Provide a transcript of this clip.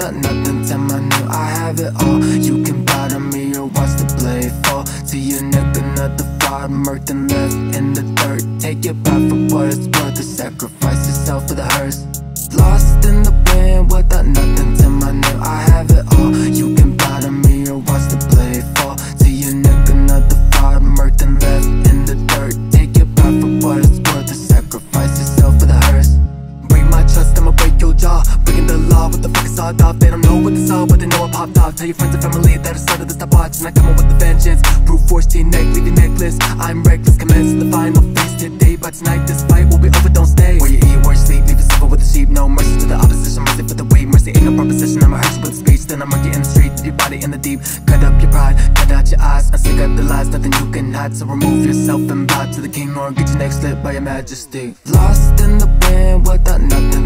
without nothing. Tell my new I have it all. You can bow to me or watch the blade fall to your neck. Another fire murked and left in the dirt. Take it back for what it's worth, to sacrifice yourself for the hearse. Lost in the wind without nothing. Tell my new I have it all. You can bow to me or watch the blade fall to your neck. Another fire murked and left in the dirt. Take it back for what it's worth, to sacrifice yourself for the hearse. Break my trust, I'ma break your jaw. Breaking the law, what the fuck is sawed off? They don't know what they saw, but they know I popped off. Tell your friends and family that I started the stopwatch, and I come up with a vengeance. Brute force to your neck, leave your necklace. I'm reckless, commence the final phase today. By tonight this fight will be over, don't stay. Where you eat, where you sleep, leave it simple with the sheep. No mercy to the opposition, mercy for the weak. Mercy ain't no proposition, I'ma hurt you with speech. Then I'ma get in the street, leave your body in the deep. Cut up your pride, cut out your eyes. I stick up the lies, nothing you can hide. So remove yourself and bow to the king, or get your neck slit by your majesty. Lost in the wind without nothing.